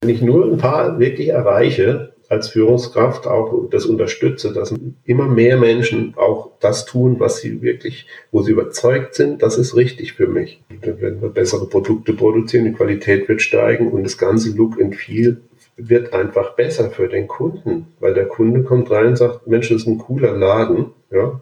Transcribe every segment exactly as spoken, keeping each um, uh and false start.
Wenn ich nur ein paar wirklich erreiche, als Führungskraft auch das unterstütze, dass immer mehr Menschen auch das tun, was sie wirklich, wo sie überzeugt sind, das ist richtig für mich. Dann werden wir bessere Produkte produzieren, die Qualität wird steigen und das ganze Look and Feel wird einfach besser für den Kunden, weil der Kunde kommt rein und sagt, Mensch, das ist ein cooler Laden, ja.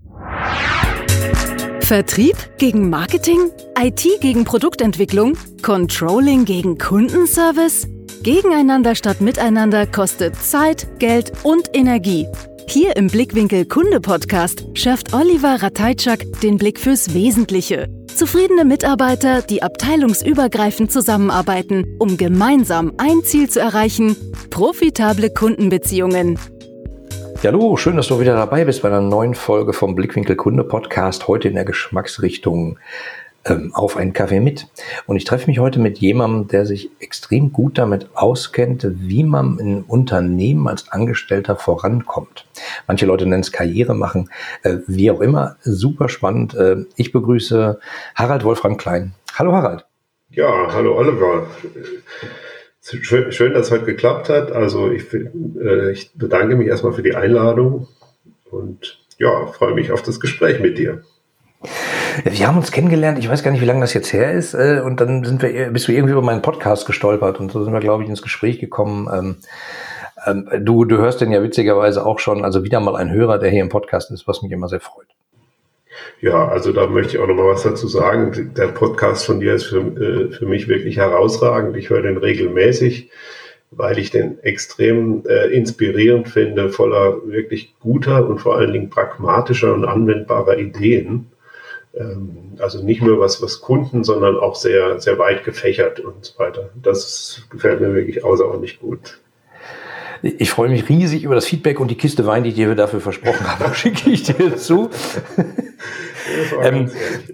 Vertrieb gegen Marketing? I T gegen Produktentwicklung? Controlling gegen Kundenservice? Gegeneinander statt miteinander kostet Zeit, Geld und Energie. Hier im Blickwinkel Kunde Podcast schärft Oliver Ratajczak den Blick fürs Wesentliche. Zufriedene Mitarbeiter, die abteilungsübergreifend zusammenarbeiten, um gemeinsam ein Ziel zu erreichen: profitable Kundenbeziehungen. Ja, hallo, schön, dass du wieder dabei bist bei einer neuen Folge vom Blickwinkel Kunde Podcast, heute in der Geschmacksrichtung ähm, auf einen Kaffee mit. Und ich treffe mich heute mit jemandem, der sich extrem gut damit auskennt, wie man in Unternehmen als Angestellter vorankommt. Manche Leute nennen es Karriere machen, äh, wie auch immer, super spannend. Äh, ich begrüße Harald Wolfram Klein. Hallo Harald. Ja, hallo Oliver. Schön, schön, dass es heute geklappt hat. Also ich, äh, ich bedanke mich erstmal für die Einladung und ja, freue mich auf das Gespräch mit dir. Wir haben uns kennengelernt, ich weiß gar nicht, wie lange das jetzt her ist, äh, und dann sind wir, bist du irgendwie über meinen Podcast gestolpert und so sind wir, glaube ich, ins Gespräch gekommen. Ähm, ähm, du, du hörst den ja witzigerweise auch schon, also wieder mal ein Hörer, der hier im Podcast ist, was mich immer sehr freut. Ja, also da möchte ich auch noch mal was dazu sagen. Der Podcast von dir ist für, äh, für mich wirklich herausragend. Ich höre den regelmäßig, weil ich den extrem äh, inspirierend finde, voller wirklich guter und vor allen Dingen pragmatischer und anwendbarer Ideen. Ähm, also nicht nur was, was Kunden, sondern auch sehr, sehr weit gefächert und so weiter. Das gefällt mir wirklich außerordentlich gut. Ich freue mich riesig über das Feedback und die Kiste Wein, die ich dir dafür versprochen habe, schicke ich dir zu. ähm,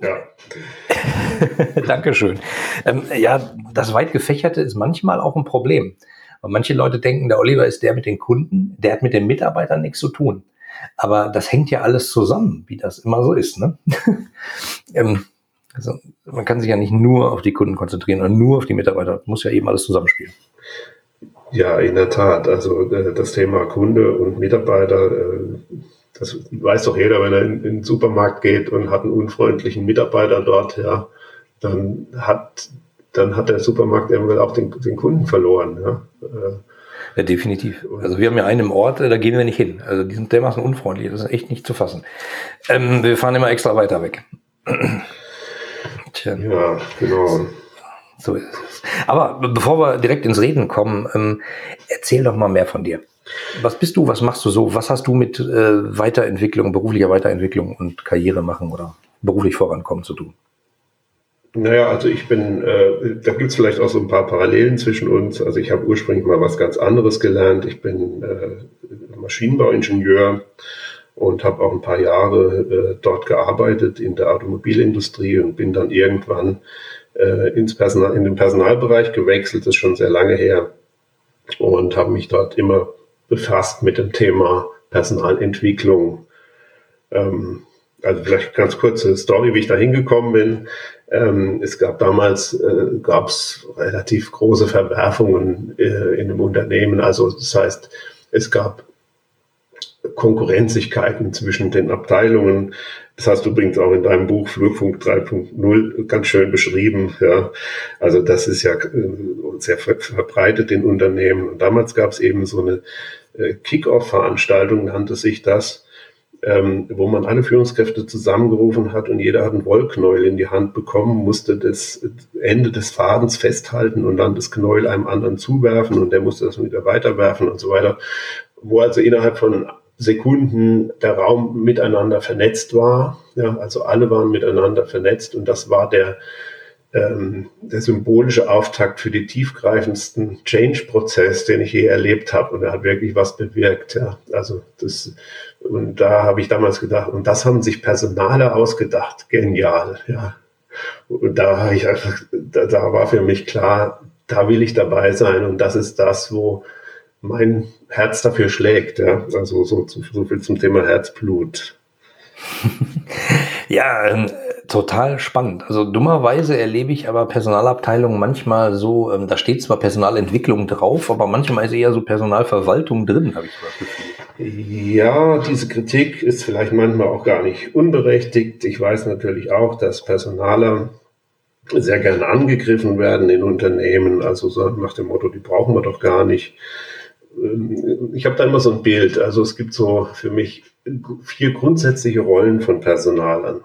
ja. Dankeschön. Ähm, ja, das weit gefächerte ist manchmal auch ein Problem. Weil manche Leute denken, der Oliver ist der mit den Kunden, der hat mit den Mitarbeitern nichts zu tun. Aber das hängt ja alles zusammen, wie das immer so ist, ne? ähm, also man kann sich ja nicht nur auf die Kunden konzentrieren oder nur auf die Mitarbeiter. Das muss ja eben alles zusammenspielen. Ja, in der Tat. Also das Thema Kunde und Mitarbeiter, das weiß doch jeder, wenn er in, in den Supermarkt geht und hat einen unfreundlichen Mitarbeiter dort, ja, dann hat dann hat der Supermarkt irgendwann auch den, den Kunden verloren. Ja. Ja, definitiv. Also wir haben ja einen im Ort, da gehen wir nicht hin. Also die sind dermaßen unfreundlich, das ist echt nicht zu fassen. Ähm, wir fahren immer extra weiter weg. Tja. Ja, genau. So ist es. Aber bevor wir direkt ins Reden kommen, ähm, erzähl doch mal mehr von dir. Was bist du, was machst du so? Was hast du mit äh, Weiterentwicklung, beruflicher Weiterentwicklung und Karriere machen oder beruflich vorankommen zu tun? Naja, also ich bin, äh, da gibt es vielleicht auch so ein paar Parallelen zwischen uns. Also ich habe ursprünglich mal was ganz anderes gelernt. Ich bin äh, Maschinenbauingenieur und habe auch ein paar Jahre äh, dort gearbeitet in der Automobilindustrie und bin dann irgendwann äh, ins Personal, in den Personalbereich gewechselt. Das ist schon sehr lange her und habe mich dort immer befasst mit dem Thema Personalentwicklung. Ähm, also vielleicht ganz kurze Story, wie ich da hingekommen bin. Ähm, es gab damals äh, gab's relativ große Verwerfungen äh, in dem Unternehmen. Also das heißt, es gab Konkurrenzigkeiten zwischen den Abteilungen. Das hast du übrigens auch in deinem Buch Flurfunk drei Punkt null ganz schön beschrieben. Ja, also das ist ja äh, sehr verbreitet in Unternehmen. Und damals gab es eben so eine äh, Kick-Off-Veranstaltung, nannte sich das, ähm, wo man alle Führungskräfte zusammengerufen hat und jeder hat einen Wollknäuel in die Hand bekommen, musste das Ende des Fadens festhalten und dann das Knäuel einem anderen zuwerfen und der musste das wieder weiterwerfen und so weiter. Wo also innerhalb von Sekunden der Raum miteinander vernetzt war. Ja, also alle waren miteinander vernetzt und das war der, ähm, der symbolische Auftakt für die tiefgreifendsten Change-Prozess, den ich je erlebt habe. Und er hat wirklich was bewirkt. Ja, also das, und da habe ich damals gedacht, und das haben sich Personaler ausgedacht. Genial. Ja. Und da habe ich einfach, da, da war für mich klar, da will ich dabei sein und das ist das, wo mein Herz dafür schlägt, ja. Also so, so viel zum Thema Herzblut. Ja, total spannend. Also dummerweise erlebe ich aber Personalabteilungen manchmal so, ähm, da steht zwar Personalentwicklung drauf, aber manchmal ist eher so Personalverwaltung drin, habe ich so das Gefühl. Ja, diese Kritik ist vielleicht manchmal auch gar nicht unberechtigt. Ich weiß natürlich auch, dass Personaler sehr gerne angegriffen werden in Unternehmen, also so nach dem Motto, die brauchen wir doch gar nicht. Ich habe da immer so ein Bild, also es gibt so für mich vier grundsätzliche Rollen von Personalern.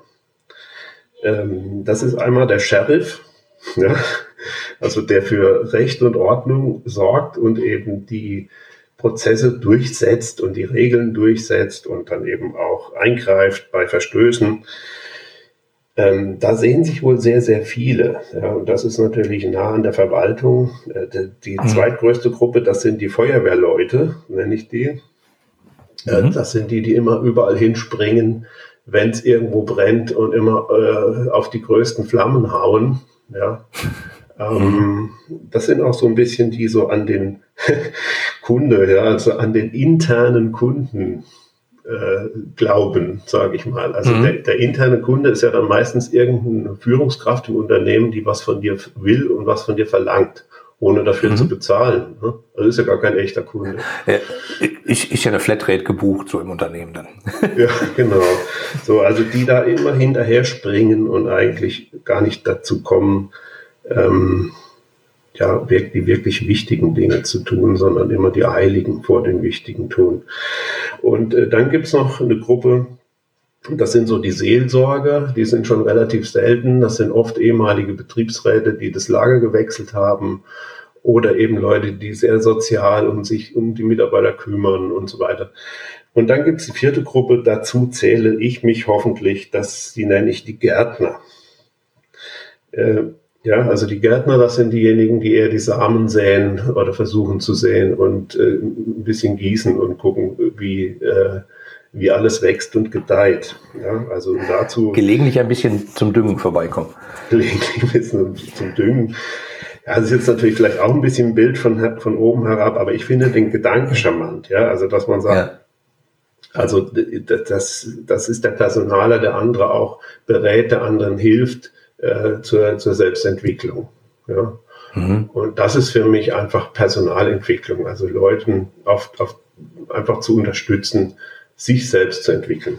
Das ist einmal der Sheriff, ja, also der für Recht und Ordnung sorgt und eben die Prozesse durchsetzt und die Regeln durchsetzt und dann eben auch eingreift bei Verstößen. Ähm, da sehen sich wohl sehr, sehr viele. Ja, und das ist natürlich nah an der Verwaltung. Äh, die die mhm. zweitgrößte Gruppe, das sind die Feuerwehrleute, nenne ich die. Äh, mhm. Das sind die, die immer überall hinspringen, wenn es irgendwo brennt und immer äh, auf die größten Flammen hauen. Ja. Ähm, das sind auch so ein bisschen die so an den Kunde, ja, also an den internen Kunden äh, glauben, sage ich mal. Also mhm. der, der interne Kunde ist ja dann meistens irgendeine Führungskraft im Unternehmen, die was von dir will und was von dir verlangt, ohne dafür mhm. zu bezahlen. Ne? Also ist ja gar kein echter Kunde. Ja, ich, ich ja eine Flatrate gebucht, so im Unternehmen dann. Ja, genau. So, also die da immer hinterher springen und eigentlich gar nicht dazu kommen, ähm, ja, die wirklich wichtigen Dinge zu tun, sondern immer die Heiligen vor den Wichtigen tun. Und äh, dann gibt's noch eine Gruppe, das sind so die Seelsorger, die sind schon relativ selten. Das sind oft ehemalige Betriebsräte, die das Lager gewechselt haben oder eben Leute, die sehr sozial um sich, um die Mitarbeiter kümmern und so weiter. Und dann gibt's die vierte Gruppe, dazu zähle ich mich hoffentlich, das, die nenne ich die Gärtner. Äh, Ja, also die Gärtner, das sind diejenigen, die eher die Samen säen oder versuchen zu säen und äh, ein bisschen gießen und gucken, wie, äh, wie alles wächst und gedeiht. Ja, also dazu gelegentlich ein bisschen zum Düngen vorbeikommen. Gelegentlich ein bisschen zum Düngen. Ja, das ist jetzt natürlich vielleicht auch ein bisschen ein Bild von, von oben herab, aber ich finde den Gedanken charmant. Ja, also dass man sagt, ja. also das, das ist der Personaler, der andere auch berät, der anderen hilft, Zur, zur Selbstentwicklung. Ja. Mhm. Und das ist für mich einfach Personalentwicklung, also Leuten auf, auf, einfach zu unterstützen, sich selbst zu entwickeln.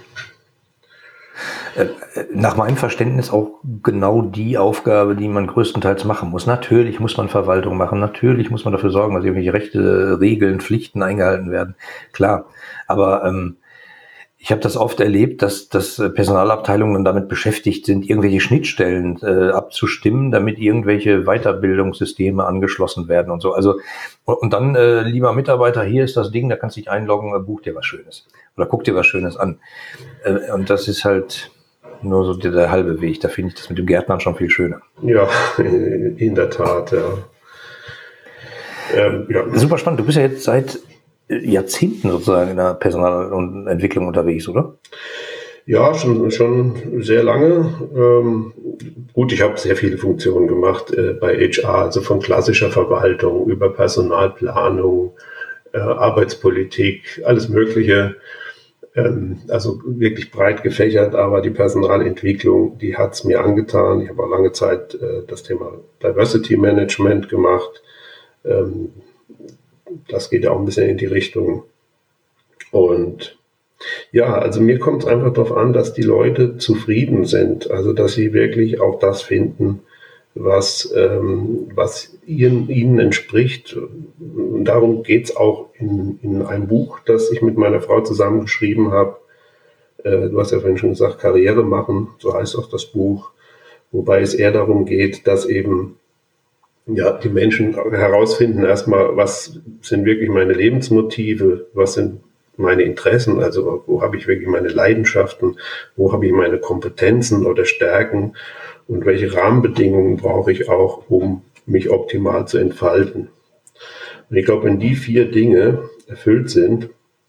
Nach meinem Verständnis auch genau die Aufgabe, die man größtenteils machen muss. Natürlich muss man Verwaltung machen, natürlich muss man dafür sorgen, dass irgendwelche Rechte, Regeln, Pflichten eingehalten werden. Klar, aber ähm, ich habe das oft erlebt, dass, dass Personalabteilungen damit beschäftigt sind, irgendwelche Schnittstellen äh, abzustimmen, damit irgendwelche Weiterbildungssysteme angeschlossen werden und so. Also und dann, äh, lieber Mitarbeiter, hier ist das Ding, da kannst du dich einloggen, buch dir was Schönes oder guck dir was Schönes an. Äh, und das ist halt nur so der, der halbe Weg. Da finde ich das mit dem Gärtnern schon viel schöner. Ja, in der Tat, ja. Ähm, ja. Super spannend. Du bist ja jetzt seit Jahrzehnten sozusagen in der Personalentwicklung unterwegs, oder? Ja, schon, schon sehr lange. Ähm, gut, ich habe sehr viele Funktionen gemacht äh, bei H R, also von klassischer Verwaltung über Personalplanung, äh, Arbeitspolitik, alles Mögliche. Ähm, also wirklich breit gefächert, aber die Personalentwicklung, die hat es mir angetan. Ich habe auch lange Zeit äh, das Thema Diversity Management gemacht. Ähm, Das geht ja auch ein bisschen in die Richtung. Und ja, also mir kommt es einfach darauf an, dass die Leute zufrieden sind. Also dass sie wirklich auch das finden, was, ähm, was ihnen, ihnen entspricht. Und darum geht es auch in, in einem Buch, das ich mit meiner Frau zusammen geschrieben habe. Äh, du hast ja vorhin schon gesagt, Karriere machen, so heißt auch das Buch. Wobei es eher darum geht, dass eben ja, die Menschen herausfinden erstmal, was sind wirklich meine Lebensmotive, was sind meine Interessen, also wo habe ich wirklich meine Leidenschaften, wo habe ich meine Kompetenzen oder Stärken und welche Rahmenbedingungen brauche ich auch, um mich optimal zu entfalten. Und ich glaube, wenn die vier Dinge erfüllt sind,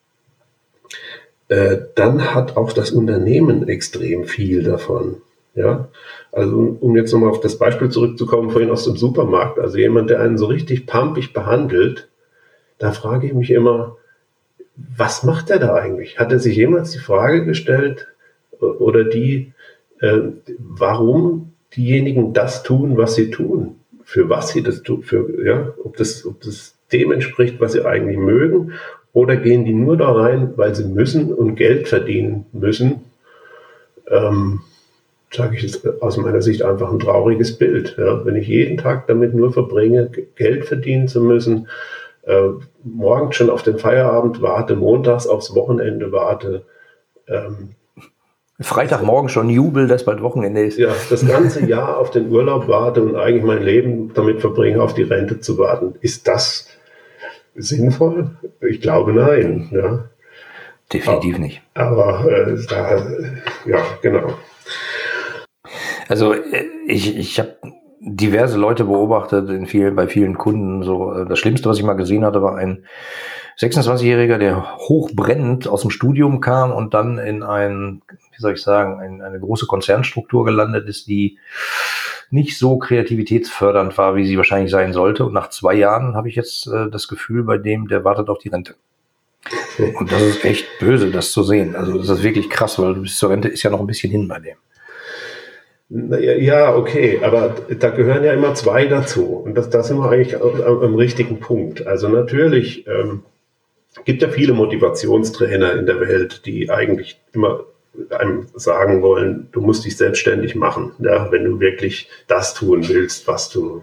äh, dann hat auch das Unternehmen extrem viel davon. Ja, also um jetzt nochmal auf das Beispiel zurückzukommen, vorhin aus dem Supermarkt, also jemand, der einen so richtig pampig behandelt, da frage ich mich immer, was macht er da eigentlich? Hat er sich jemals die Frage gestellt oder die, äh, warum diejenigen das tun, was sie tun, für was sie das tun, für, ja, ob das, ob das dem entspricht, was sie eigentlich mögen, oder gehen die nur da rein, weil sie müssen und Geld verdienen müssen, ähm, sage ich jetzt aus meiner Sicht einfach ein trauriges Bild. Ja? Wenn ich jeden Tag damit nur verbringe, Geld verdienen zu müssen, äh, morgens schon auf den Feierabend warte, montags aufs Wochenende warte, ähm, Freitagmorgen schon Jubel, dass bald Wochenende ist. Ja, das ganze Jahr auf den Urlaub warte und eigentlich mein Leben damit verbringe, auf die Rente zu warten. Ist das sinnvoll? Ich glaube, nein. Ja. Definitiv aber, nicht. Aber äh, da, ja, genau. Also ich, ich habe diverse Leute beobachtet in vielen, bei vielen Kunden. So, das Schlimmste, was ich mal gesehen hatte, war ein sechsundzwanzigjähriger, der hochbrennend aus dem Studium kam und dann in ein, wie soll ich sagen, ein, eine große Konzernstruktur gelandet ist, die nicht so kreativitätsfördernd war, wie sie wahrscheinlich sein sollte. Und nach zwei Jahren habe ich jetzt äh, das Gefühl, bei dem, der wartet auf die Rente. Und das ist echt böse, das zu sehen. Also das ist wirklich krass, weil bis zur Rente ist ja noch ein bisschen hin bei dem. Ja, okay, aber da gehören ja immer zwei dazu. Und das, da sind wir eigentlich am, am richtigen Punkt. Also natürlich ähm, gibt ja viele Motivationstrainer in der Welt, die eigentlich immer einem sagen wollen, du musst dich selbstständig machen, ja, wenn du wirklich das tun willst, was du,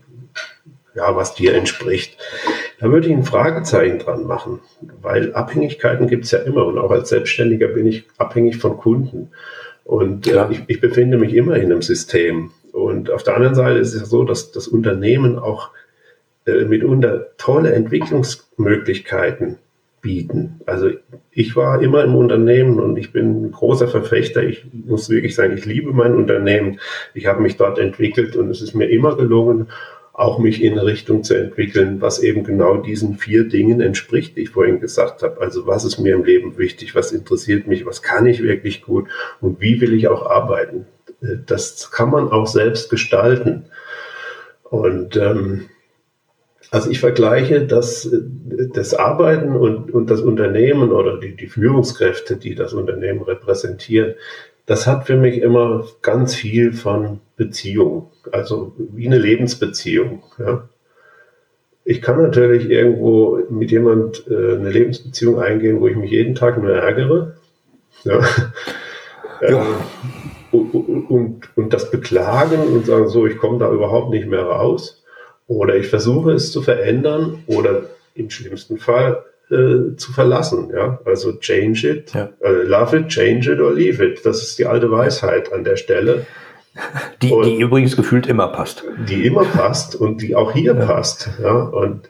ja, was dir entspricht. Da würde ich ein Fragezeichen dran machen, weil Abhängigkeiten gibt es ja immer und auch als Selbstständiger bin ich abhängig von Kunden. Und äh, ich, ich befinde mich immer in einem System. Und auf der anderen Seite ist es ja so, dass das Unternehmen auch äh, mitunter tolle Entwicklungsmöglichkeiten bieten. Also ich war immer im Unternehmen und ich bin ein großer Verfechter. Ich muss wirklich sagen, ich liebe mein Unternehmen. Ich habe mich dort entwickelt und es ist mir immer gelungen, auch mich in eine Richtung zu entwickeln, was eben genau diesen vier Dingen entspricht, die ich vorhin gesagt habe. Also was ist mir im Leben wichtig, was interessiert mich, was kann ich wirklich gut und wie will ich auch arbeiten. Das kann man auch selbst gestalten. Und ähm, also ich vergleiche das, das Arbeiten und, und das Unternehmen oder die, die Führungskräfte, die das Unternehmen repräsentieren, das hat für mich immer ganz viel von Beziehung, also wie eine Lebensbeziehung. Ja. Ich kann natürlich irgendwo mit jemand äh, eine Lebensbeziehung eingehen, wo ich mich jeden Tag nur ärgere. Ja. Ja. Äh, und, und, und das beklagen und sagen, so, ich komme da überhaupt nicht mehr raus. Oder ich versuche es zu verändern oder im schlimmsten Fall äh, zu verlassen. Ja? Also change it, ja. äh, love it, change it or leave it. Das ist die alte Weisheit an der Stelle. Die, die übrigens gefühlt immer passt. Die immer passt und die auch hier ja. passt. Ja? Und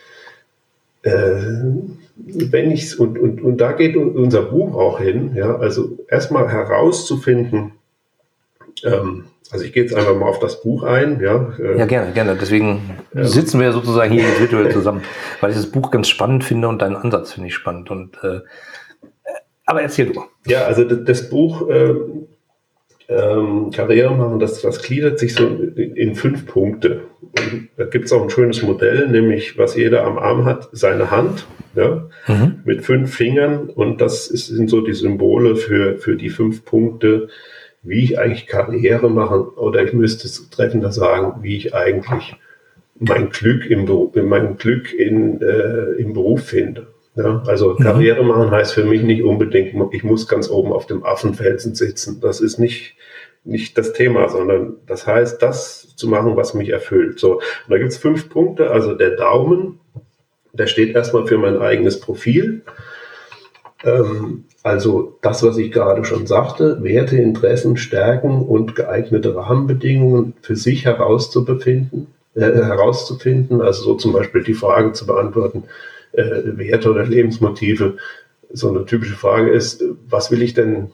äh, wenn ich's, und, und, und da geht unser Buch auch hin, ja? Also erstmal herauszufinden, ähm, also ich gehe jetzt einfach mal auf das Buch ein. Ja, äh, ja gerne, gerne. Deswegen ähm, sitzen wir sozusagen hier virtuell zusammen, weil ich das Buch ganz spannend finde und deinen Ansatz finde ich spannend. Und, äh, aber erzähl du. Ja, also das, das Buch äh, ähm, Karriere machen, das, das gliedert sich so in, in fünf Punkte. Und da gibt es auch ein schönes Modell, nämlich was jeder am Arm hat, seine Hand, ja, mhm. mit fünf Fingern. Und das ist, sind so die Symbole für, für die fünf Punkte, wie ich eigentlich Karriere mache, oder ich müsste es treffender sagen, wie ich eigentlich mein Glück im Beruf, mein Glück in, äh, im Beruf finde. Ja, also mhm. Karriere machen heißt für mich nicht unbedingt, ich muss ganz oben auf dem Affenfelsen sitzen. Das ist nicht, nicht das Thema, sondern das heißt, das zu machen, was mich erfüllt. So, und da gibt es fünf Punkte. Also der Daumen, der steht erstmal für mein eigenes Profil. Ähm, Also das, was ich gerade schon sagte, Werte, Interessen, Stärken und geeignete Rahmenbedingungen für sich herauszubefinden, äh, herauszufinden. Also so zum Beispiel die Frage zu beantworten, äh, Werte oder Lebensmotive. So eine typische Frage ist, was will ich denn,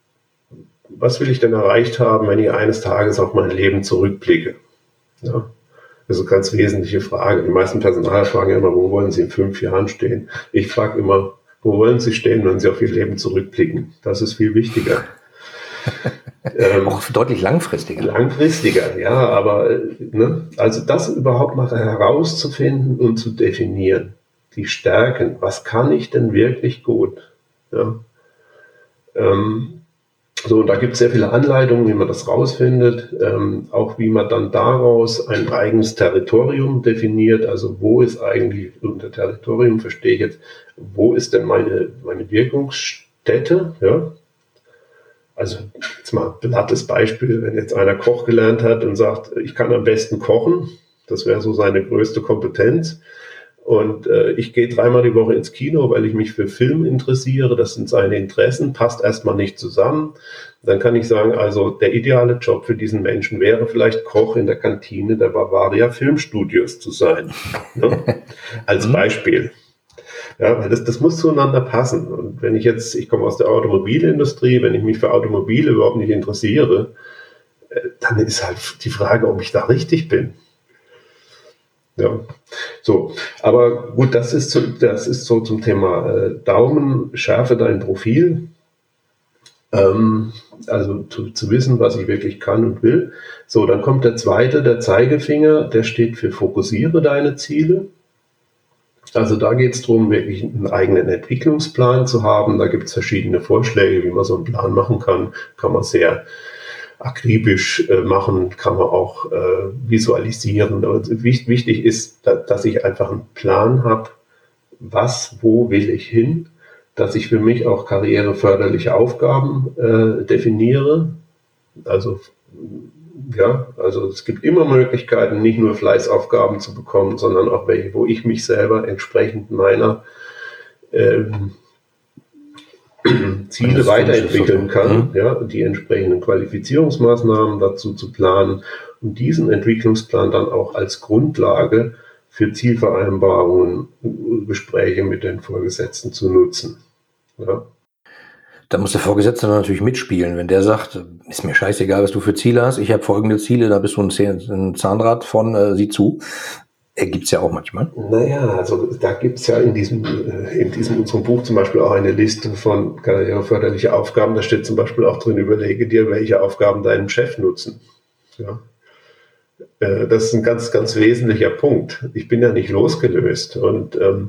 was will ich denn erreicht haben, wenn ich eines Tages auf mein Leben zurückblicke? Ja. Das ist eine ganz wesentliche Frage. Die meisten Personaler fragen ja immer, wo wollen Sie in fünf Jahren stehen? Ich frage immer, wo wollen Sie stehen, wenn Sie auf Ihr Leben zurückblicken? Das ist viel wichtiger. ähm, Auch deutlich langfristiger. Langfristiger, ja, aber ne, also das überhaupt mal herauszufinden und zu definieren. Die Stärken, was kann ich denn wirklich gut? Ja. Ähm, So, und da gibt es sehr viele Anleitungen, wie man das rausfindet, ähm, auch wie man dann daraus ein eigenes Territorium definiert. Also wo ist eigentlich, unter Territorium verstehe ich jetzt, wo ist denn meine, meine Wirkungsstätte? Ja? Also jetzt mal ein plattes Beispiel, wenn jetzt einer Koch gelernt hat und sagt, ich kann am besten kochen, das wäre so seine größte Kompetenz. Und äh, ich gehe dreimal die Woche ins Kino, weil ich mich für Film interessiere. Das sind seine Interessen, passt erstmal nicht zusammen. Dann kann ich sagen, also der ideale Job für diesen Menschen wäre vielleicht Koch in der Kantine der Bavaria Filmstudios zu sein. Ne? Als Beispiel. Ja, weil das, das muss zueinander passen. Und wenn ich jetzt, ich komme aus der Automobilindustrie, wenn ich mich für Automobile überhaupt nicht interessiere, äh, dann ist halt die Frage, ob ich da richtig bin. Ja, so, aber gut, das ist so, das ist so zum Thema äh, Daumen, schärfe dein Profil, ähm, also zu, zu wissen, was ich wirklich kann und will. So, dann kommt der zweite, der Zeigefinger, der steht für fokussiere deine Ziele. Also da geht es darum, wirklich einen eigenen Entwicklungsplan zu haben. Da gibt es verschiedene Vorschläge, wie man so einen Plan machen kann. Kann man sehr akribisch äh, machen, kann man auch äh, visualisieren. Aber wichtig, wichtig ist, da, dass ich einfach einen Plan habe, was, wo will ich hin, dass ich für mich auch karriereförderliche Aufgaben äh, definiere. Also ja, also es gibt immer Möglichkeiten, nicht nur Fleißaufgaben zu bekommen, sondern auch welche, wo ich mich selber entsprechend meiner ähm, Ziele weiterentwickeln kann, ja, die entsprechenden Qualifizierungsmaßnahmen dazu zu planen und diesen Entwicklungsplan dann auch als Grundlage für Zielvereinbarungen, Gespräche mit den Vorgesetzten zu nutzen. Ja. Da muss der Vorgesetzte natürlich mitspielen. Wenn der sagt, ist mir scheißegal, was du für Ziele hast, ich habe folgende Ziele, da bist du ein Zahnrad von, äh, sieh zu. Gibt es ja auch manchmal. Naja, also da gibt es ja in diesem, in diesem unserem Buch zum Beispiel auch eine Liste von karriereförderlichen Aufgaben. Da steht zum Beispiel auch drin, überlege dir, welche Aufgaben deinem Chef nutzen. Ja. Das ist ein ganz, ganz wesentlicher Punkt. Ich bin ja nicht losgelöst. Und ähm,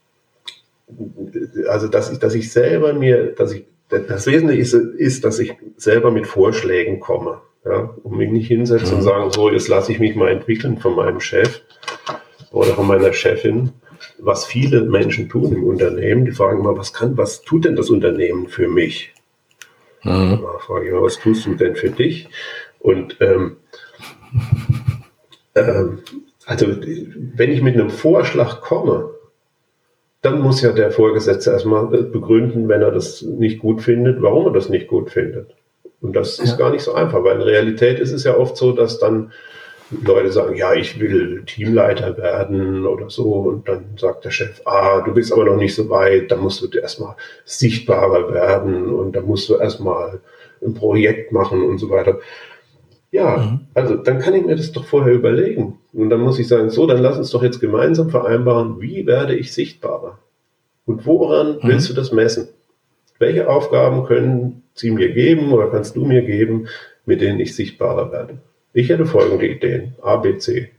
also dass ich, dass ich selber mir, dass ich, das Wesentliche ist, ist, dass ich selber mit Vorschlägen komme. Ja, und mich nicht hinsetzen und sagen, so, jetzt lasse ich mich mal entwickeln von meinem Chef oder von meiner Chefin, was viele Menschen tun im Unternehmen. Die fragen immer, was kann, was tut denn das Unternehmen für mich? Mhm. Da frage ich immer, was tust du denn für dich? Und ähm, ähm, also wenn ich mit einem Vorschlag komme, dann muss ja der Vorgesetzte erstmal begründen, wenn er das nicht gut findet, warum er das nicht gut findet. Und das ist ja gar nicht so einfach, weil in Realität ist es ja oft so, dass dann Leute sagen, ja, ich will Teamleiter werden oder so. Und dann sagt der Chef, ah, du bist aber noch nicht so weit, da musst du erstmal sichtbarer werden und da musst du erstmal ein Projekt machen und so weiter. Ja, mhm. Also dann kann ich mir das doch vorher überlegen. Und dann muss ich sagen, so, dann lass uns doch jetzt gemeinsam vereinbaren, wie werde ich sichtbarer? Und woran mhm. willst du das messen? Welche Aufgaben können sie mir geben oder kannst du mir geben, mit denen ich sichtbarer werde? Ich hätte folgende Ideen, A, B, C.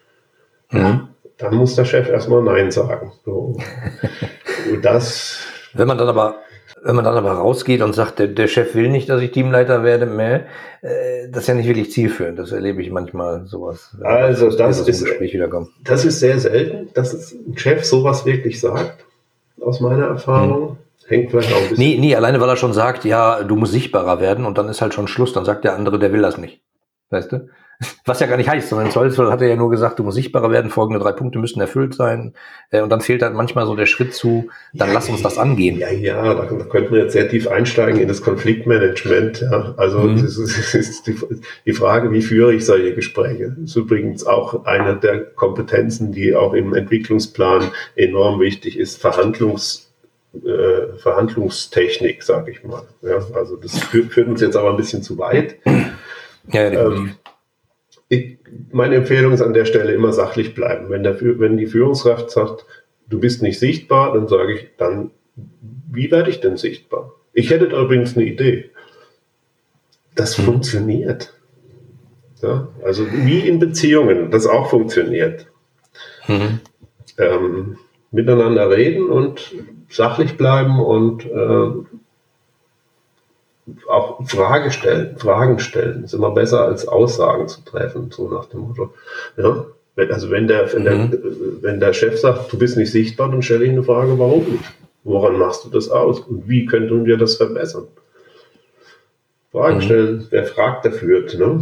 Mhm. Dann muss der Chef erstmal Nein sagen. So. Und das. Wenn man dann aber, wenn man dann aber rausgeht und sagt, der, der Chef will nicht, dass ich Teamleiter werde, mehr, äh, das ist ja nicht wirklich zielführend. Das erlebe ich manchmal sowas. Also das ist, das ist sehr selten, dass ein Chef sowas wirklich sagt, aus meiner Erfahrung. Mhm. Hängt vielleicht auch ein bisschen. Nee, nee, alleine weil er schon sagt, ja, du musst sichtbarer werden und dann ist halt schon Schluss. Dann sagt der andere, der will das nicht. Weißt du? Was ja gar nicht heißt, sondern im Zweifelsfall hat er ja nur gesagt, du musst sichtbarer werden, folgende drei Punkte müssten erfüllt sein. Und dann fehlt halt manchmal so der Schritt zu, dann ja, lass uns das angehen. Ja, ja, da, da könnten wir jetzt sehr tief einsteigen in das Konfliktmanagement. Ja. Also mhm. es ist, es ist die, die Frage, wie führe ich solche Gespräche? Das ist übrigens auch eine der Kompetenzen, die auch im Entwicklungsplan enorm wichtig ist, Verhandlungs Äh, Verhandlungstechnik, sage ich mal. Ja, also das führt, führt uns jetzt aber ein bisschen zu weit. Ja, ähm, ich, meine Empfehlung ist an der Stelle immer sachlich bleiben. Wenn, der, wenn die Führungskraft sagt, du bist nicht sichtbar, dann sage ich, dann, wie werde ich denn sichtbar? Ich hätte da übrigens eine Idee. Das mhm. funktioniert. Ja, also wie in Beziehungen, das auch funktioniert. Mhm. Ähm, miteinander reden und sachlich bleiben und äh, auch Frage stellen, Fragen stellen ist immer besser als Aussagen zu treffen, so nach dem Motto. Ja? Also wenn der, wenn, mhm. der, wenn der Chef sagt, du bist nicht sichtbar, dann stelle ich eine Frage, warum nicht? Woran machst du das aus? Und wie könnten wir das verbessern? Fragen stellen, mhm. wer fragt, der führt. Ne?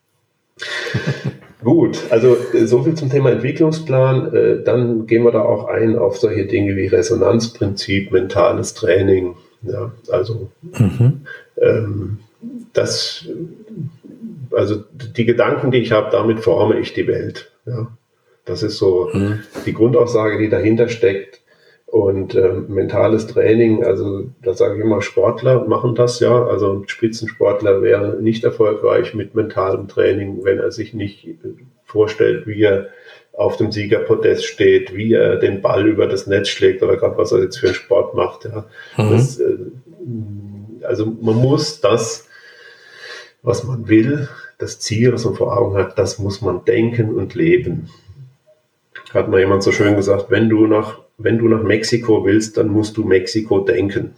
Gut, also so viel zum Thema Entwicklungsplan. Dann gehen wir da auch ein auf solche Dinge wie Resonanzprinzip, mentales Training. Ja, also mhm. ähm, das, also die Gedanken, die ich habe, damit forme ich die Welt. Ja, das ist so mhm. die Grundaussage, die dahinter steckt. Und ähm, mentales Training, also da sage ich immer, Sportler machen das ja. Also ein Spitzensportler wäre nicht erfolgreich mit mentalem Training, wenn er sich nicht vorstellt, wie er auf dem Siegerpodest steht, wie er den Ball über das Netz schlägt oder gerade was er jetzt für einen Sport macht. Ja. Mhm. Das, äh, also man muss das, was man will, das Ziel, was man vor Augen hat, das muss man denken und leben. Hat mal jemand so schön gesagt, wenn du nach Wenn du nach Mexiko willst, dann musst du Mexiko denken.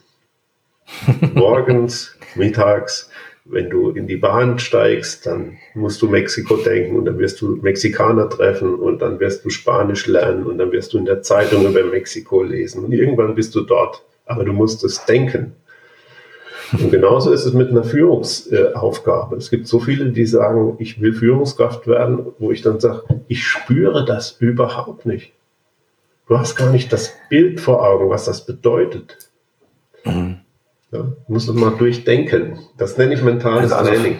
Morgens, mittags, wenn du in die Bahn steigst, dann musst du Mexiko denken und dann wirst du Mexikaner treffen und dann wirst du Spanisch lernen und dann wirst du in der Zeitung über Mexiko lesen und irgendwann bist du dort. Aber du musst es denken. Und genauso ist es mit einer Führungsaufgabe. Es gibt so viele, die sagen, ich will Führungskraft werden, wo ich dann sage, ich spüre das überhaupt nicht. Du hast gar nicht das Bild vor Augen, was das bedeutet. Mhm. Ja, du musst es mal durchdenken. Das nenne ich mentales also, Training.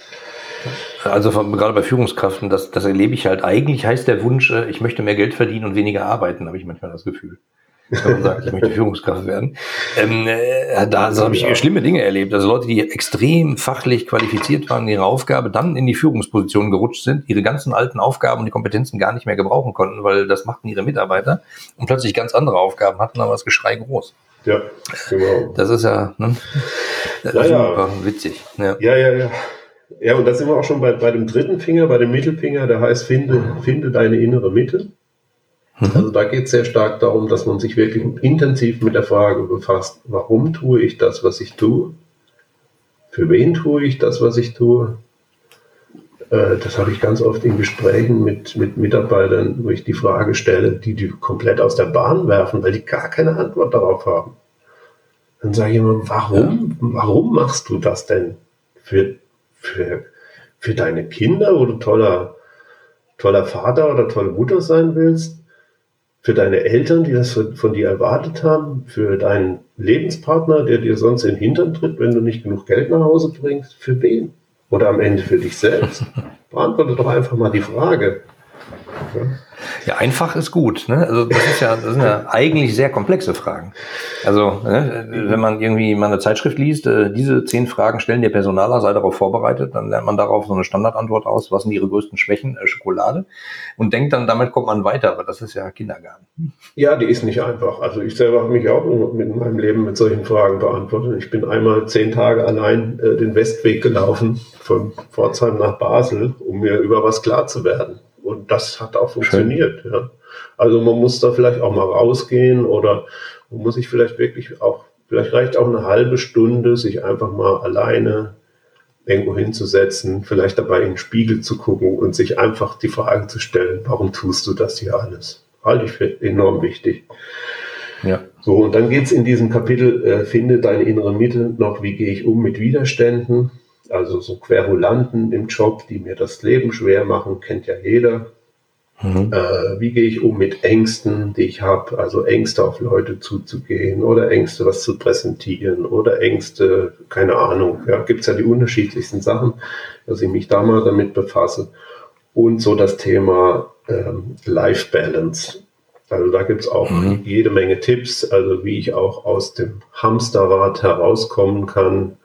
Also von, gerade bei Führungskräften, das, das erlebe ich halt. Eigentlich heißt der Wunsch, ich möchte mehr Geld verdienen und weniger arbeiten, habe ich manchmal das Gefühl. Wenn man sagt, ich möchte Führungskraft werden. Ähm, äh, da also habe ich ja. schlimme Dinge erlebt. Also Leute, die extrem fachlich qualifiziert waren in ihrer Aufgabe, dann in die Führungsposition gerutscht sind, ihre ganzen alten Aufgaben und die Kompetenzen gar nicht mehr gebrauchen konnten, weil das machten ihre Mitarbeiter und plötzlich ganz andere Aufgaben hatten, aber das Geschrei groß. Ja, genau. Das ist ja ne, das ist ja, super witzig. Ja. ja, ja, ja. Ja, und da sind wir auch schon bei, bei dem dritten Finger, bei dem Mittelfinger, der heißt, finde, finde deine innere Mitte. Also da geht es sehr stark darum, dass man sich wirklich intensiv mit der Frage befasst, warum tue ich das, was ich tue? Für wen tue ich das, was ich tue? Äh, das habe ich ganz oft in Gesprächen mit, mit Mitarbeitern, wo ich die Frage stelle, die die komplett aus der Bahn werfen, weil die gar keine Antwort darauf haben. Dann sage ich immer, warum, warum machst du das denn? Für, für, für deine Kinder, wo du toller, toller Vater oder tolle Mutter sein willst? Für deine Eltern, die das von dir erwartet haben, für deinen Lebenspartner, der dir sonst in den Hintern tritt, wenn du nicht genug Geld nach Hause bringst, für wen? Oder am Ende für dich selbst? Beantworte doch einfach mal die Frage. Ja, ja einfach ist gut. Ne? Also das ist ja, das sind ja eigentlich sehr komplexe Fragen. Also ne, wenn man irgendwie mal eine Zeitschrift liest, äh, diese zehn Fragen stellen der Personaler, sei darauf vorbereitet, dann lernt man darauf so eine Standardantwort aus, was sind ihre größten Schwächen, äh, Schokolade, und denkt dann, damit kommt man weiter, aber das ist ja Kindergarten. Ja, die ist nicht einfach. Also ich selber habe mich auch mit meinem Leben mit solchen Fragen beantwortet. Ich bin einmal zehn Tage allein äh, den Westweg gelaufen, von Pforzheim nach Basel, um mir über was klar zu werden. Und das hat auch funktioniert. Ja. Also man muss da vielleicht auch mal rausgehen oder man muss sich vielleicht wirklich auch, vielleicht reicht auch eine halbe Stunde, sich einfach mal alleine irgendwo hinzusetzen, vielleicht dabei in den Spiegel zu gucken und sich einfach die Frage zu stellen, warum tust du das hier alles? Halte ich für enorm wichtig. Ja. So, und dann geht es in diesem Kapitel, äh, finde deine innere Mitte noch, wie gehe ich um mit Widerständen? Also so Querulanten im Job, die mir das Leben schwer machen, kennt ja jeder. Mhm. Äh, wie gehe ich um mit Ängsten, die ich habe? Also Ängste, auf Leute zuzugehen oder Ängste, was zu präsentieren oder Ängste, keine Ahnung. Ja, gibt es ja die unterschiedlichsten Sachen, dass ich mich da mal damit befasse. Und so das Thema ähm, Life Balance. Also da gibt es auch mhm. jede Menge Tipps, also wie ich auch aus dem Hamsterrad herauskommen kann.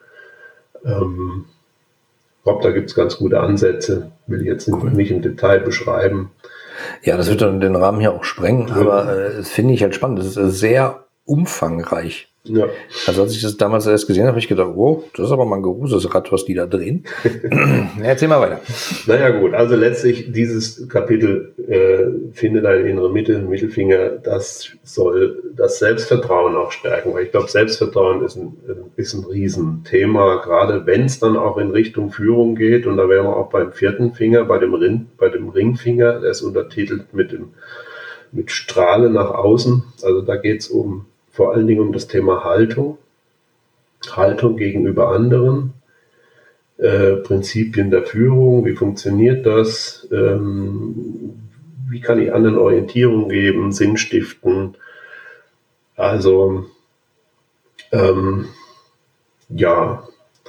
Ähm, ich glaube, da gibt es ganz gute Ansätze, will ich jetzt cool. nicht im Detail beschreiben. Ja, das wird dann den Rahmen hier auch sprengen, aber äh, das finde ich halt spannend. Das ist sehr umfangreich. Ja. Also als ich das damals erst gesehen habe, habe ich gedacht, oh, das ist aber mal ein großes Rad, was die da drehen. Ja, erzähl mal weiter. Naja gut, also letztlich dieses Kapitel, äh, finde deine innere Mitte, Mittelfinger, das soll das Selbstvertrauen auch stärken, weil ich glaube, Selbstvertrauen ist ein, ist ein Riesenthema, gerade wenn es dann auch in Richtung Führung geht, und da wären wir auch beim vierten Finger, bei dem, Ring, bei dem Ringfinger, der ist untertitelt mit dem mit Strahle nach außen, also da geht es um vor allen Dingen um das Thema Haltung, Haltung gegenüber anderen, äh, Prinzipien der Führung, wie funktioniert das, ähm, wie kann ich anderen Orientierung geben, Sinn stiften, also ähm, ja,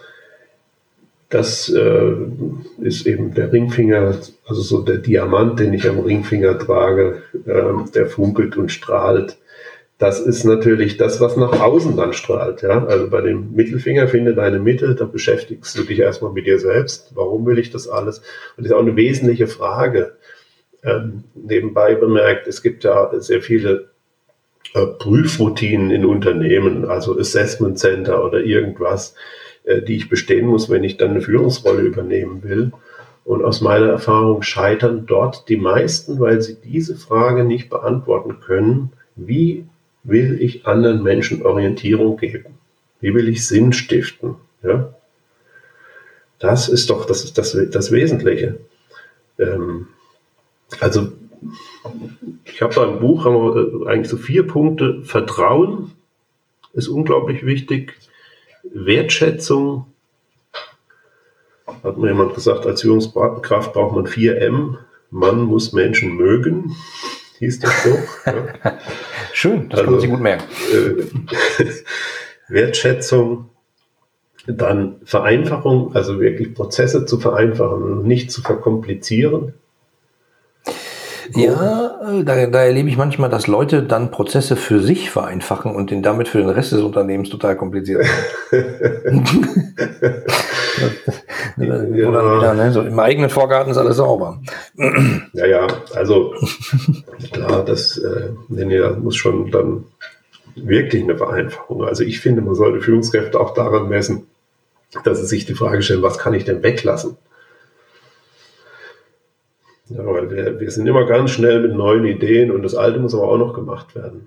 das äh, ist eben der Ringfinger, also so der Diamant, den ich am Ringfinger trage, äh, der funkelt und strahlt. Das ist natürlich das, was nach außen dann strahlt. Ja? Also bei dem Mittelfinger, finde deine Mitte, da beschäftigst du dich erstmal mit dir selbst. Warum will ich das alles? Und das ist auch eine wesentliche Frage. Ähm, nebenbei bemerkt, es gibt ja sehr viele äh, Prüfroutinen in Unternehmen, also Assessment Center oder irgendwas, äh, die ich bestehen muss, wenn ich dann eine Führungsrolle übernehmen will. Und aus meiner Erfahrung scheitern dort die meisten, weil sie diese Frage nicht beantworten können. Wie will ich anderen Menschen Orientierung geben? Wie will ich Sinn stiften? Ja? Das ist doch das, ist das, das Wesentliche. Ähm, also ich habe da im Buch haben wir eigentlich so vier Punkte. Vertrauen ist unglaublich wichtig. Wertschätzung, hat mir jemand gesagt, als Führungskraft braucht man vier M. Man muss Menschen mögen, hieß das so. Ja. Schön, das also, kann man sich gut merken. Äh, Wertschätzung, dann Vereinfachung, also wirklich Prozesse zu vereinfachen und nicht zu verkomplizieren. Ja, da, da erlebe ich manchmal, dass Leute dann Prozesse für sich vereinfachen und den damit für den Rest des Unternehmens total kompliziert machen. ja. Wieder, ne, so im eigenen Vorgarten ist alles sauber. Ja, ja, also klar, das, äh, das muss schon dann wirklich eine Vereinfachung. Also ich finde, man sollte Führungskräfte auch daran messen, dass sie sich die Frage stellen, was kann ich denn weglassen? Ja, weil wir, wir sind immer ganz schnell mit neuen Ideen und das Alte muss aber auch noch gemacht werden.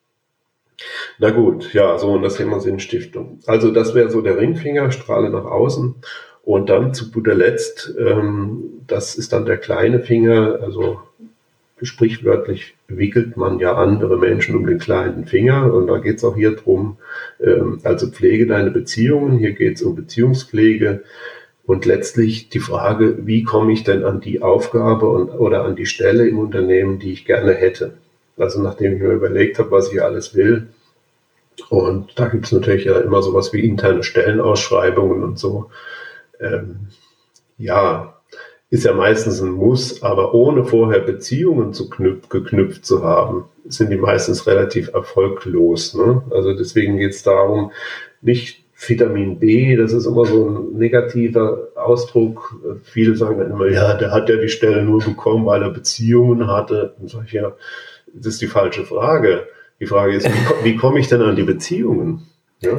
Na gut, ja, so und das Thema Sinnstiftung. Also das wäre so der Ringfinger, Strahle nach außen. Und dann zu guter Letzt, ähm, das ist dann der kleine Finger, also sprichwörtlich wickelt man ja andere Menschen um den kleinen Finger. Und da geht es auch hier drum, ähm, also pflege deine Beziehungen, hier geht es um Beziehungspflege. Und letztlich die Frage, wie komme ich denn an die Aufgabe und, oder an die Stelle im Unternehmen, die ich gerne hätte. Also nachdem ich mir überlegt habe, was ich alles will. Und da gibt es natürlich ja immer sowas wie interne Stellenausschreibungen und so. Ähm, ja, ist ja meistens ein Muss, aber ohne vorher Beziehungen zu knüp- geknüpft zu haben, sind die meistens relativ erfolglos. Ne? Also deswegen geht es darum, nicht Vitamin B, das ist immer so ein negativer Ausdruck. Viele sagen dann immer, ja, der hat ja die Stelle nur bekommen, weil er Beziehungen hatte. Dann sage ich, ja, das ist die falsche Frage. Die Frage ist, wie, wie komme ich denn an die Beziehungen? Ja?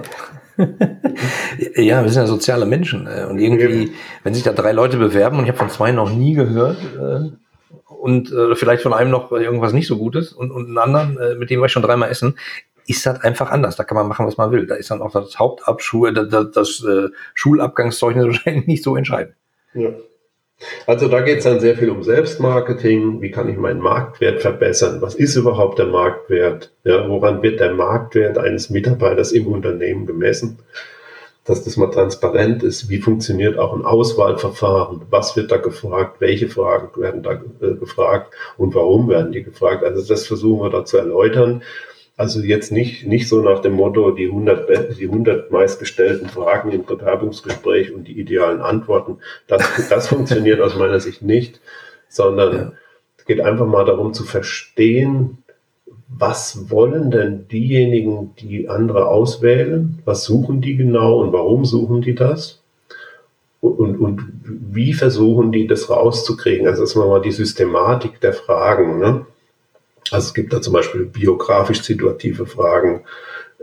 Ja, wir sind ja soziale Menschen. Und irgendwie, wenn sich da drei Leute bewerben und ich habe von zwei noch nie gehört und vielleicht von einem noch irgendwas nicht so Gutes und, und einen anderen, mit dem war ich schon dreimal essen, ist das einfach anders. Da kann man machen, was man will. Da ist dann auch das Hauptabschul, das, das, das äh, Schulabgangszeugnis wahrscheinlich nicht so entscheidend. Ja. Also da geht es dann sehr viel um Selbstmarketing. Wie kann ich meinen Marktwert verbessern? Was ist überhaupt der Marktwert? Ja, woran wird der Marktwert eines Mitarbeiters im Unternehmen gemessen? Dass das mal transparent ist. Wie funktioniert auch ein Auswahlverfahren? Was wird da gefragt? Welche Fragen werden da äh, gefragt? Und warum werden die gefragt? Also das versuchen wir da zu erläutern. Also jetzt nicht, nicht so nach dem Motto, die hundert, die hundert meistgestellten Fragen im Bewerbungsgespräch und die idealen Antworten. Das, das funktioniert aus meiner Sicht nicht, sondern ja. Es geht einfach mal darum zu verstehen, was wollen denn diejenigen, die andere auswählen? Was suchen die genau und warum suchen die das? Und, und, und wie versuchen die das rauszukriegen? Also das ist mal die Systematik der Fragen, ne? Also es gibt da zum Beispiel biografisch situative Fragen,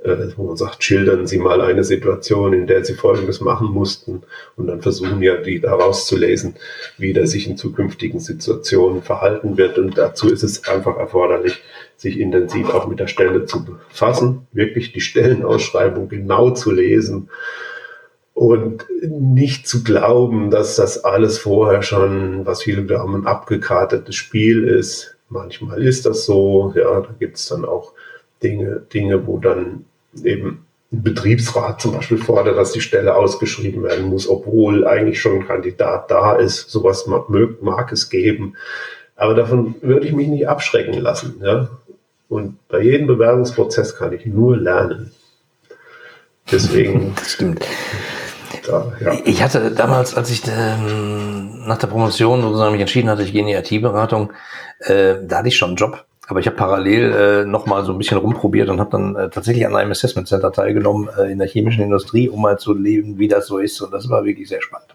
wo man sagt, schildern Sie mal eine Situation, in der Sie Folgendes machen mussten, und dann versuchen ja die daraus zu lesen, wie der sich in zukünftigen Situationen verhalten wird. Und dazu ist es einfach erforderlich, sich intensiv auch mit der Stelle zu befassen, wirklich die Stellenausschreibung genau zu lesen und nicht zu glauben, dass das alles vorher schon, was viele glauben, ein abgekartetes Spiel ist. Manchmal ist das so, ja, da gibt es dann auch Dinge, Dinge, wo dann eben ein Betriebsrat zum Beispiel fordert, dass die Stelle ausgeschrieben werden muss, obwohl eigentlich schon ein Kandidat da ist. Sowas mag, mag es geben. Aber davon würde ich mich nicht abschrecken lassen. Ja? Und bei jedem Bewerbungsprozess kann ich nur lernen. Deswegen. Das stimmt. Da, ja. Ich hatte damals, als ich ähm, nach der Promotion sozusagen mich entschieden hatte, ich gehe in die I T-Beratung, äh, da hatte ich schon einen Job. Aber ich habe parallel äh, nochmal so ein bisschen rumprobiert und habe dann äh, tatsächlich an einem Assessment Center teilgenommen äh, in der chemischen Industrie, um mal zu leben, wie das so ist. Und das war wirklich sehr spannend.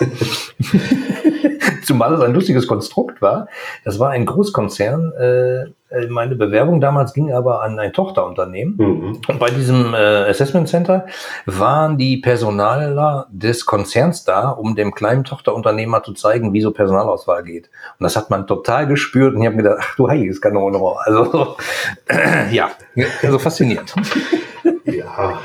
Zumal es ein lustiges Konstrukt war. Das war ein Großkonzern. Äh, meine Bewerbung damals ging aber an ein Tochterunternehmen. Mhm. Und bei diesem äh, Assessment Center waren die Personaler des Konzerns da, um dem kleinen Tochterunternehmer zu zeigen, wie so Personalauswahl geht. Und das hat man total gespürt. Und ich habe mir gedacht, ach du heiliges Kanonenrohr. Also äh, ja, also faszinierend. Ja.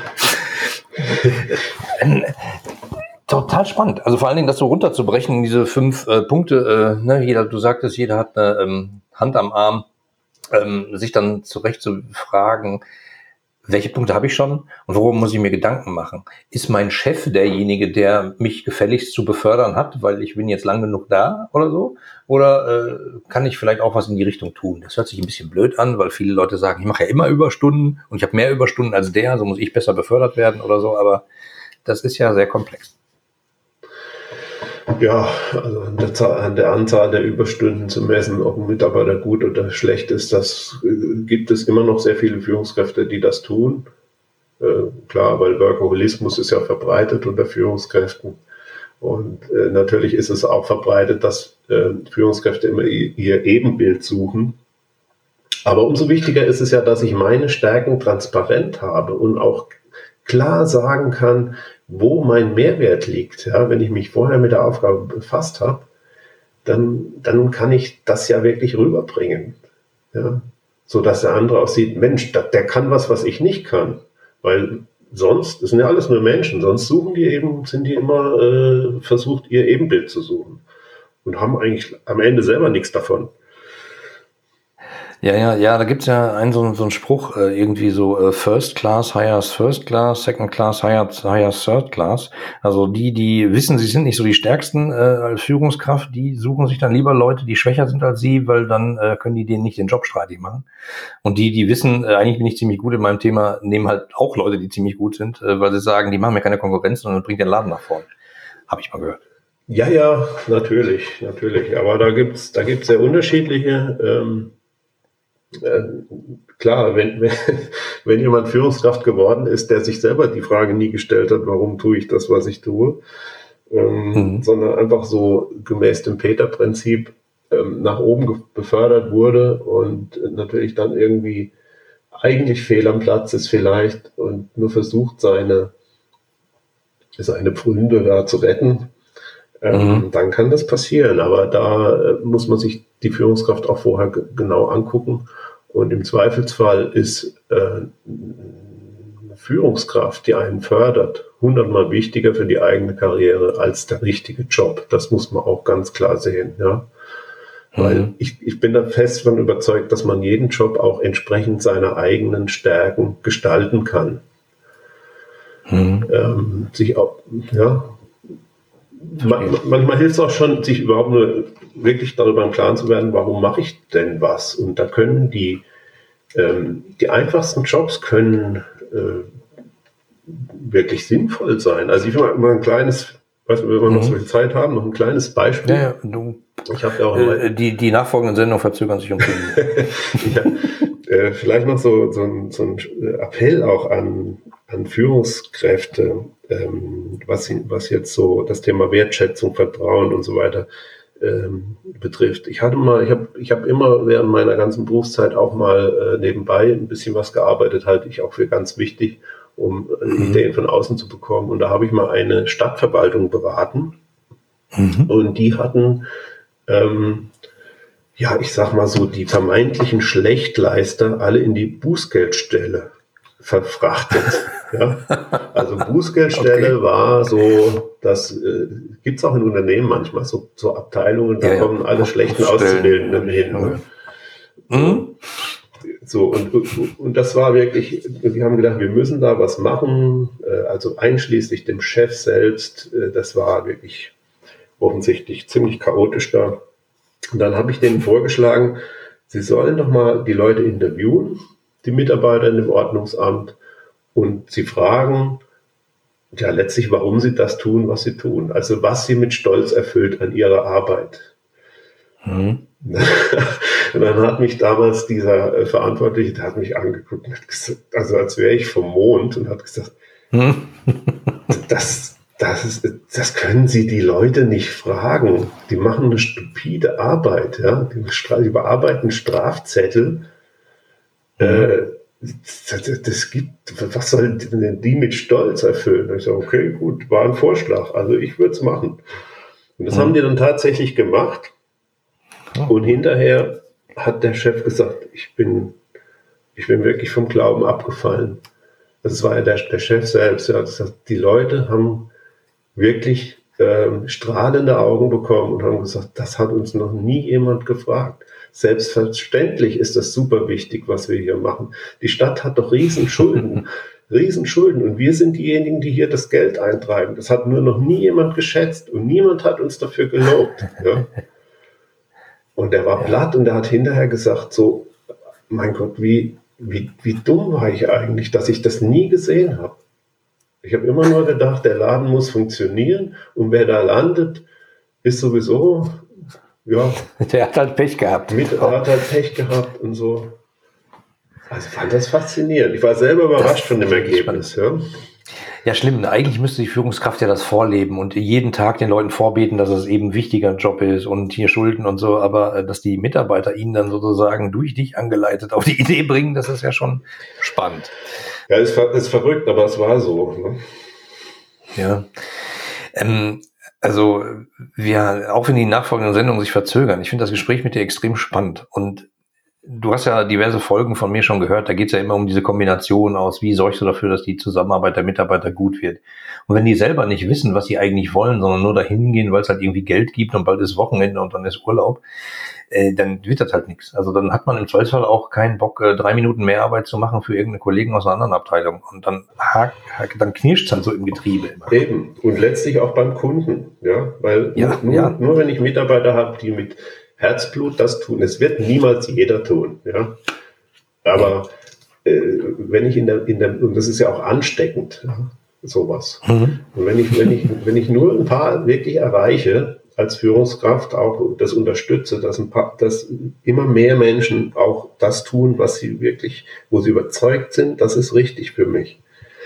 Total spannend. Also vor allen Dingen das so runterzubrechen, diese fünf äh, Punkte. Äh, ne, jeder, du sagtest, jeder hat eine ähm, Hand am Arm, ähm, sich dann zurecht zu fragen, welche Punkte habe ich schon und worum muss ich mir Gedanken machen? Ist mein Chef derjenige, der mich gefälligst zu befördern hat, weil ich bin jetzt lang genug da oder so? Oder äh, kann ich vielleicht auch was in die Richtung tun? Das hört sich ein bisschen blöd an, weil viele Leute sagen, ich mache ja immer Überstunden und ich habe mehr Überstunden als der, also muss ich besser befördert werden oder so. Aber das ist ja sehr komplex. Ja, also an der, Zahl, an der Anzahl der Überstunden zu messen, ob ein Mitarbeiter gut oder schlecht ist, das äh, gibt es immer noch sehr viele Führungskräfte, die das tun. Äh, klar, weil Workaholismus ist ja verbreitet unter Führungskräften. Und äh, natürlich ist es auch verbreitet, dass äh, Führungskräfte immer ihr Ebenbild suchen. Aber umso wichtiger ist es ja, dass ich meine Stärken transparent habe und auch klar sagen kann, wo mein Mehrwert liegt. Ja, wenn ich mich vorher mit der Aufgabe befasst habe, dann, dann kann ich das ja wirklich rüberbringen. Ja, so dass der andere auch sieht, Mensch, der, der kann was, was ich nicht kann. Weil sonst, das sind ja alles nur Menschen, sonst suchen die eben, sind die immer äh, versucht, ihr Ebenbild zu suchen. Und haben eigentlich am Ende selber nichts davon. Ja, ja, ja, da gibt's ja einen so, so einen Spruch, äh, irgendwie so äh, First Class hires First Class, Second Class hires, hires Third Class. Also die, die wissen, sie sind nicht so die Stärksten äh, als Führungskraft, die suchen sich dann lieber Leute, die schwächer sind als sie, weil dann äh, können die denen nicht den Job streitig machen. Und die, die wissen, äh, eigentlich bin ich ziemlich gut in meinem Thema, nehmen halt auch Leute, die ziemlich gut sind, äh, weil sie sagen, die machen mir keine Konkurrenz, sondern bringen den Laden nach vorne. Habe ich mal gehört. Ja, ja, natürlich, natürlich. Aber da gibt's, da gibt's sehr unterschiedliche. Ähm Äh, klar, wenn, wenn, wenn jemand Führungskraft geworden ist, der sich selber die Frage nie gestellt hat, warum tue ich das, was ich tue, ähm, mhm. sondern einfach so gemäß dem Peter-Prinzip ähm, nach oben befördert wurde und natürlich dann irgendwie eigentlich fehl am Platz ist vielleicht und nur versucht, seine, seine Pfründe da zu retten, ähm, mhm. dann kann das passieren. Aber da äh, muss man sich die Führungskraft auch vorher g- genau angucken. Und im Zweifelsfall ist äh, eine Führungskraft, die einen fördert, hundertmal wichtiger für die eigene Karriere als der richtige Job. Das muss man auch ganz klar sehen. Ja? Mhm. Weil ich, ich bin da fest von überzeugt, dass man jeden Job auch entsprechend seiner eigenen Stärken gestalten kann. Mhm. Ähm, sich auch, ja, Man, manchmal hilft es auch schon, sich überhaupt nur wirklich darüber im Klaren zu werden, warum mache ich denn was? Und da können die, ähm, die einfachsten Jobs können äh, wirklich sinnvoll sein. Also ich will mal ein kleines, weiß nicht, wenn wir mhm. noch so viel Zeit haben, noch ein kleines Beispiel. Ja, ja, du, ich habe ja auch äh, die, die nachfolgenden Sendungen verzögern sich um ja, äh, vielleicht noch so, so, ein, so ein Appell auch an, an Führungskräfte, ähm, was, was jetzt so das Thema Wertschätzung, Vertrauen und so weiter ähm, betrifft. Ich hatte mal, ich habe ich hab immer während meiner ganzen Berufszeit auch mal äh, nebenbei ein bisschen was gearbeitet, halte ich auch für ganz wichtig, um äh, mhm. Ideen von außen zu bekommen. Und da habe ich mal eine Stadtverwaltung beraten. Mhm. Und die hatten, ähm, ja, ich sag mal so, die vermeintlichen Schlechtleister alle in die Bußgeldstelle verfrachtet. Ja? Also Bußgeldstelle okay. war so, das äh, gibt es auch in Unternehmen manchmal, so, so Abteilungen, da ja, kommen ja. alle schlechten Auszubildenden hin. Ne? Mhm. So, und, und, und das war wirklich, wir haben gedacht, wir müssen da was machen, äh, also einschließlich dem Chef selbst, äh, das war wirklich offensichtlich ziemlich chaotisch da. Und dann habe ich denen vorgeschlagen, sie sollen doch mal die Leute interviewen, die Mitarbeiter in dem Ordnungsamt, und sie fragen, ja, letztlich, warum sie das tun, was sie tun. Also was sie mit Stolz erfüllt an ihrer Arbeit. Mhm. Und dann hat mich damals dieser äh, Verantwortliche, der hat mich angeguckt und hat gesagt, also als wäre ich vom Mond, und hat gesagt, mhm. das, das, ist, das können Sie die Leute nicht fragen. Die machen eine stupide Arbeit. Ja? Die, die bearbeiten Strafzettel. Mhm. Äh, Das, das gibt, was soll denn die mit Stolz erfüllen? Und ich sage, okay, gut, war ein Vorschlag, also ich würde es machen. Und das mhm. haben die dann tatsächlich gemacht. Oh. Und hinterher hat der Chef gesagt, ich bin, ich bin wirklich vom Glauben abgefallen. Das war ja der, der Chef selbst. Ja, das heißt, die Leute haben wirklich ähm, strahlende Augen bekommen und haben gesagt, das hat uns noch nie jemand gefragt. Selbstverständlich ist das super wichtig, was wir hier machen. Die Stadt hat doch Riesenschulden, Riesenschulden, und wir sind diejenigen, die hier das Geld eintreiben. Das hat nur noch nie jemand geschätzt und niemand hat uns dafür gelobt. Ja? Und der war platt und der hat hinterher gesagt, so, mein Gott, wie, wie, wie dumm war ich eigentlich, dass ich das nie gesehen habe. Ich habe immer nur gedacht, der Laden muss funktionieren, und wer da landet, ist sowieso... Ja. Der hat halt Pech gehabt. Mit, er hat halt Pech gehabt und so. Also ich fand das faszinierend. Ich war selber überrascht das von dem Ergebnis. Ja. ja, schlimm. Eigentlich müsste die Führungskraft ja das vorleben und jeden Tag den Leuten vorbeten, dass es eben ein wichtiger Job ist und hier Schulden und so. Aber dass die Mitarbeiter ihn dann sozusagen durch dich angeleitet auf die Idee bringen, das ist ja schon spannend. Ja, ist, ist verrückt, aber es war so. Ne? Ja. Ähm, Also, wir, auch wenn die nachfolgenden Sendungen sich verzögern, ich finde das Gespräch mit dir extrem spannend. Und du hast ja diverse Folgen von mir schon gehört, da geht es ja immer um diese Kombination aus, wie sorgst du dafür, dass die Zusammenarbeit der Mitarbeiter gut wird. Und wenn die selber nicht wissen, was sie eigentlich wollen, sondern nur dahin gehen, weil es halt irgendwie Geld gibt und bald ist Wochenende und dann ist Urlaub, äh, dann wird das halt nichts. Also dann hat man im Zweifelsfall auch keinen Bock, äh, drei Minuten mehr Arbeit zu machen für irgendeine Kollegen aus einer anderen Abteilung. Und dann, dann knirscht es halt so im Getriebe immer. Eben. Und letztlich auch beim Kunden. Ja, weil ja, nur, ja. nur wenn ich Mitarbeiter habe, die mit Herzblut das tun, es wird niemals jeder tun. Ja, aber äh, wenn ich in der, in der, und das ist ja auch ansteckend, ja, sowas. Mhm. Und wenn ich, wenn ich, wenn ich nur ein paar wirklich erreiche, als Führungskraft auch das unterstütze, dass ein paar, dass immer mehr Menschen auch das tun, was sie wirklich, wo sie überzeugt sind, das ist richtig für mich.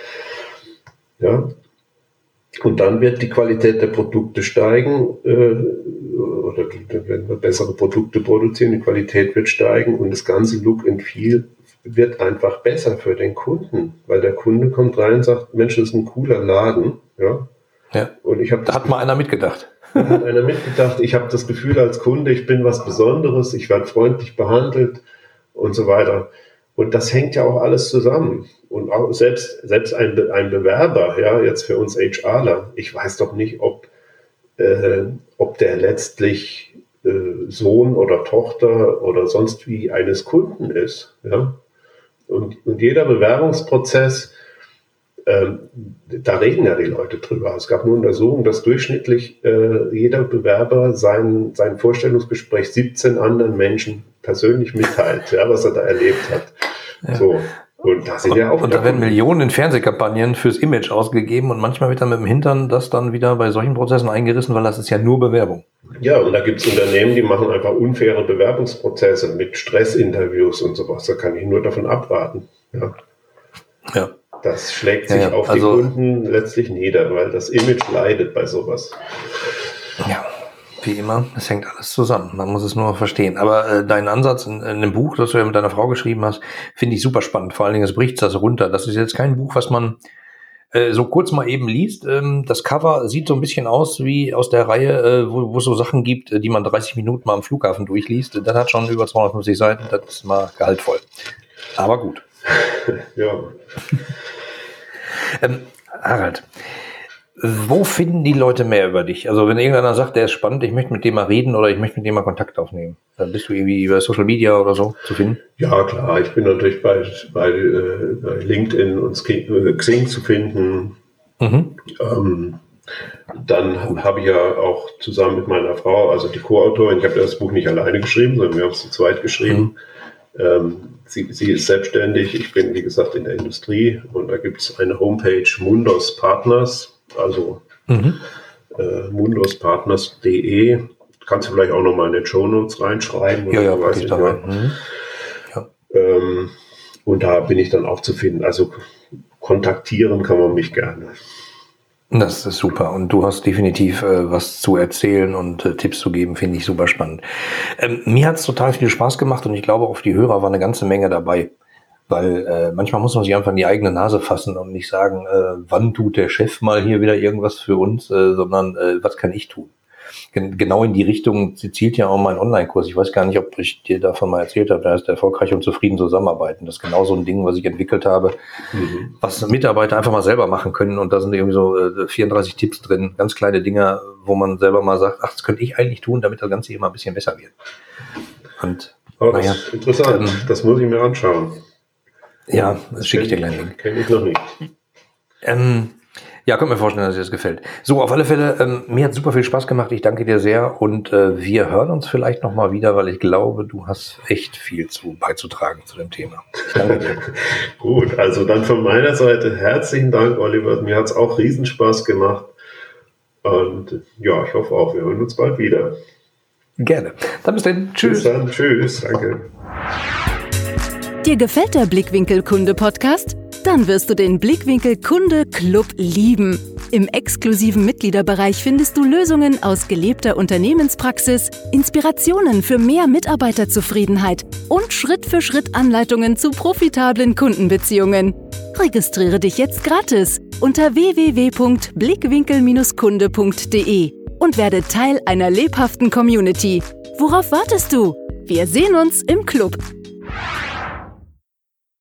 Ja. Und dann wird die Qualität der Produkte steigen, äh, oder wenn wir bessere Produkte produzieren, die Qualität wird steigen und das ganze Look and Feel wird einfach besser für den Kunden, weil der Kunde kommt rein und sagt, Mensch, das ist ein cooler Laden. Ja. Ja. Und ich habe da hat mal einer mitgedacht. Da hat einer mitgedacht, ich habe das Gefühl als Kunde, ich bin was Besonderes, ich werde freundlich behandelt und so weiter. Und das hängt ja auch alles zusammen. Und auch selbst, selbst ein, Be- ein Bewerber, ja, jetzt für uns HRler, ich weiß doch nicht, ob, äh, ob der letztlich äh, Sohn oder Tochter oder sonst wie eines Kunden ist. Ja? Und, und jeder Bewerbungsprozess, Ähm, da reden ja die Leute drüber. Es gab eine Untersuchung, dass durchschnittlich äh, jeder Bewerber sein, sein Vorstellungsgespräch siebzehn anderen Menschen persönlich mitteilt, ja, was er da erlebt hat. Ja. So. Und da sind und, ja auch. Und da werden Millionen in Fernsehkampagnen fürs Image ausgegeben und manchmal wird dann mit dem Hintern das dann wieder bei solchen Prozessen eingerissen, weil das ist ja nur Bewerbung. Ja, und da gibt es Unternehmen, die machen einfach unfaire Bewerbungsprozesse mit Stressinterviews und sowas. Da kann ich nur davon abraten. Ja. Ja. Das schlägt sich ja, ja. auf also, die Kunden letztlich nieder, weil das Image leidet bei sowas. Ja, Wie immer, es hängt alles zusammen. Man muss es nur verstehen. Aber äh, dein Ansatz in, in dem Buch, das du ja mit deiner Frau geschrieben hast, finde ich super spannend. Vor allen Dingen, es bricht das runter. Das ist jetzt kein Buch, was man äh, so kurz mal eben liest. Ähm, das Cover sieht so ein bisschen aus wie aus der Reihe, äh, wo, wo es so Sachen gibt, die man dreißig Minuten mal am Flughafen durchliest. Das hat schon über zweihundertfünfzig Seiten. Das ist mal gehaltvoll. Aber gut. Ja. ähm, Harald, wo finden die Leute mehr über dich? Also wenn irgendeiner sagt, der ist spannend, ich möchte mit dem mal reden oder ich möchte mit dem mal Kontakt aufnehmen, dann bist du irgendwie über Social Media oder so zu finden? Ja, klar. Ich bin natürlich bei, bei, äh, bei LinkedIn und Xing zu finden. Mhm. Ähm, dann habe ich ja auch zusammen mit meiner Frau, also die Co-Autorin, ich habe das Buch nicht alleine geschrieben, sondern wir haben es zu zweit geschrieben. Mhm. Ähm, sie, sie ist selbstständig, ich bin, wie gesagt, in der Industrie und da gibt es eine Homepage Mundos Partners. Also mhm. äh, mundospartners punkt de. Kannst du vielleicht auch nochmal in den Shownotes reinschreiben. Ja, ja, weiß ich da rein. Mhm. Ja. Ähm, und da bin ich dann auch zu finden. Also kontaktieren kann man mich gerne. Das ist super. Und du hast definitiv äh, was zu erzählen und äh, Tipps zu geben, finde ich super spannend. Ähm, mir hat es total viel Spaß gemacht und ich glaube, auf die Hörer war eine ganze Menge dabei. Weil äh, manchmal muss man sich einfach in die eigene Nase fassen und nicht sagen, äh, wann tut der Chef mal hier wieder irgendwas für uns, äh, sondern äh, was kann ich tun? Gen- genau in die Richtung zielt ja auch mein Online-Kurs. Ich weiß gar nicht, ob ich dir davon mal erzählt habe, da heißt erfolgreich und zufrieden zusammenarbeiten. Das ist genau so ein Ding, was ich entwickelt habe, mhm. was Mitarbeiter einfach mal selber machen können. Und da sind irgendwie so äh, vierunddreißig Tipps drin, ganz kleine Dinge, wo man selber mal sagt, ach, das könnte ich eigentlich tun, damit das Ganze immer ein bisschen besser wird. Und oh, das naja, ist interessant, ähm, das muss ich mir anschauen. Ja, das schicke ich dir gleich Link. Kenne ich noch nicht. Ähm, ja, könnt mir vorstellen, dass dir das gefällt. So, auf alle Fälle, ähm, mir hat super viel Spaß gemacht. Ich danke dir sehr und äh, wir hören uns vielleicht nochmal wieder, weil ich glaube, du hast echt viel zu beizutragen zu dem Thema. Ich danke dir. Gut, also dann von meiner Seite herzlichen Dank, Oliver. Mir hat es auch Riesenspaß gemacht. Und ja, ich hoffe auch, wir hören uns bald wieder. Gerne. Dann bis dann. Tschüss. Bis dann. Tschüss. Danke. Dir gefällt der Blickwinkel Kunde Podcast? Dann wirst du den Blickwinkel Kunde Club lieben. Im exklusiven Mitgliederbereich findest du Lösungen aus gelebter Unternehmenspraxis, Inspirationen für mehr Mitarbeiterzufriedenheit und Schritt für Schritt Anleitungen zu profitablen Kundenbeziehungen. Registriere dich jetzt gratis unter w w w punkt blickwinkel kunde punkt de und werde Teil einer lebhaften Community. Worauf wartest du? Wir sehen uns im Club.